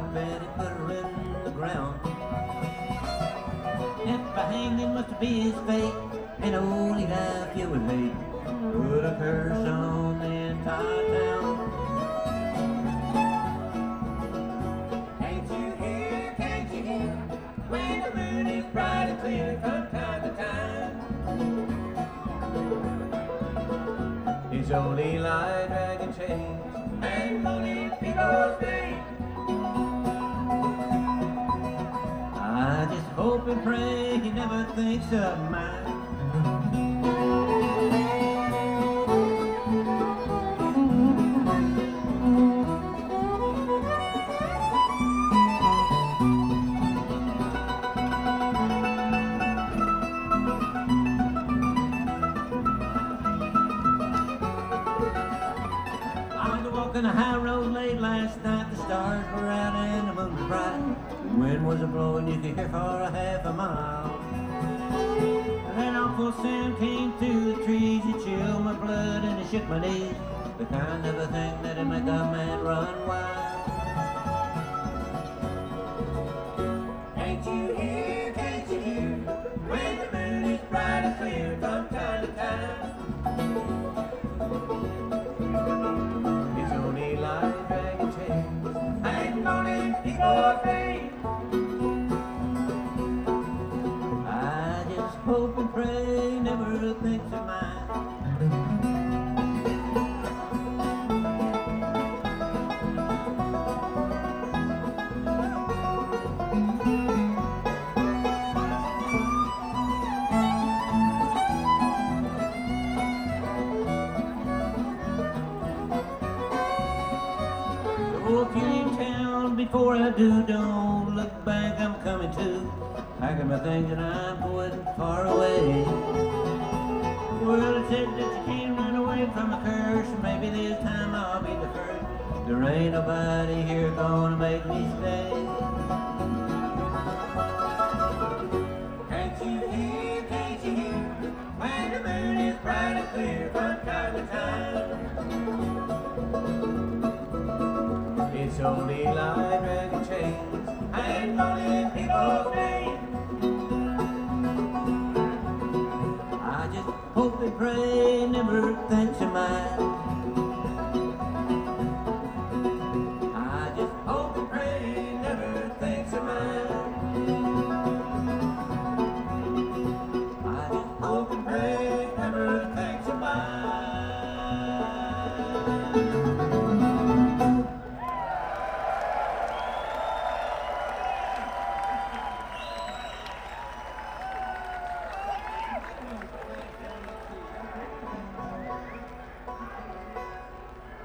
up and he put her in the ground. If I hang, it must be his fate, and only life you would hate. Put a curse on the entire town. Can't you hear, when the moon is bright and clear from time to time? It's only light dragging chains and lonely people's days. I just hope and pray he never thinks of mine. Walking the high road late last night, the stars were out and the moon was bright. The wind was a-blowing, you could hear for a half a mile. And that awful sound came through the trees, it chilled my blood and it shook my knees. The kind of a thing that'd make a man run wild. Can't you hear, when the moon is bright and clear from time to time? I just hope and pray never thinks of mine. So if you're in town before I do, don't look back, I'm coming too. Packing my things and I'm going far away. Well, it said that you can't run away from a curse. Maybe this time I'll be the first. There ain't nobody here gonna make me stay. Can't you hear, when the moon is bright and clear from time to time? It's only light dragging chains and lonely people's days. I just hope and pray never thinks of mine.